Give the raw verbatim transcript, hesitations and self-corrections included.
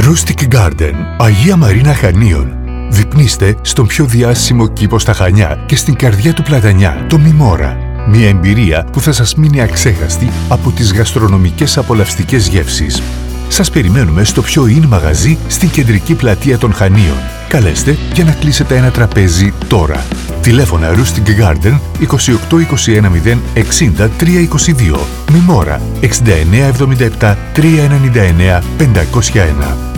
Rustic Garden, Αγία Μαρίνα Χανίων. Δειπνίστε στον πιο διάσημο κήπο στα Χανιά και στην καρδιά του Πλατανιά, το Μημόρα. Μια εμπειρία που θα σας μείνει αξέχαστη από τις γαστρονομικές απολαυστικές γεύσεις. Σας περιμένουμε στο πιο in μαγαζί στην κεντρική πλατεία των Χανίων. Καλέστε για να κλείσετε ένα τραπέζι τώρα. Τηλέφωνα Rustic Garden είκοσι οκτώ είκοσι ένα μηδέν εξήντα τρία είκοσι δύο. Μημόρα εξήντα εννέα εβδομήντα επτά τριακόσια ενενήντα εννέα πεντακόσια ένα.